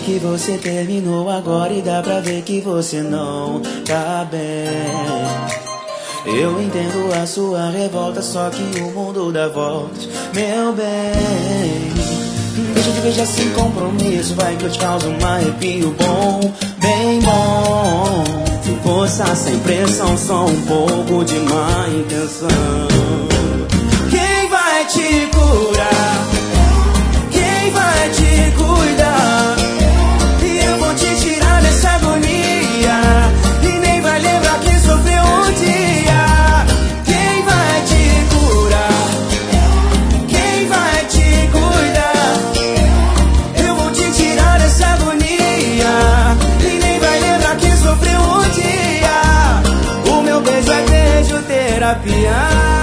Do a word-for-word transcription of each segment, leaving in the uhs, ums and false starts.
que você terminou agora e dá pra ver que você não tá bem. Eu entendo a sua revolta, só que o mundo dá voltas, meu bem. Deixa de beijar sem compromisso, vai que eu te causo um arrepio bom, bem bom. Se forçar sem pressão, só um pouco de má intenção. Quem vai te curar? Quem vai te cuidar? E eu vou te tirar dessa agonia, e nem vai lembrar quem sofreu um dia. Quem vai te curar? Quem vai te cuidar? Eu vou te tirar dessa agonia, e nem vai lembrar quem sofreu um dia. O meu beijo é beijo terapia.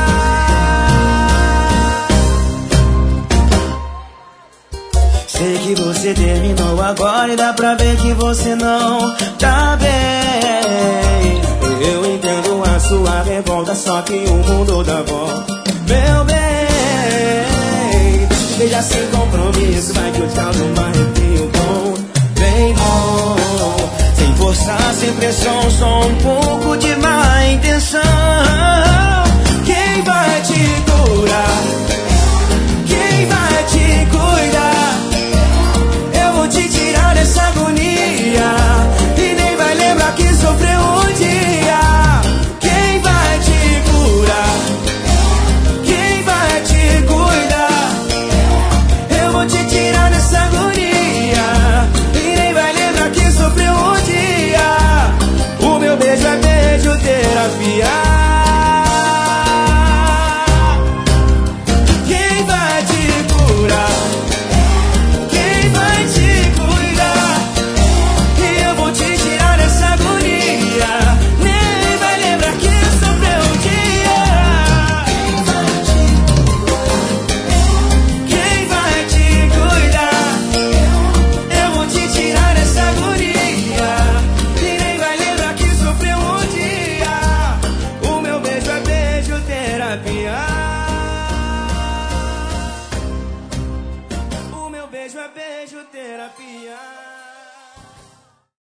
Sei que você terminou agora e dá pra ver que você não tá bem. Eu entendo a sua revolta, só que o mundo dá volta, meu bem. Veja sem compromisso, vai que eu te causo um arrepio bom, bem bom. Sem forçar, sem pressão, só um pouco de má intenção.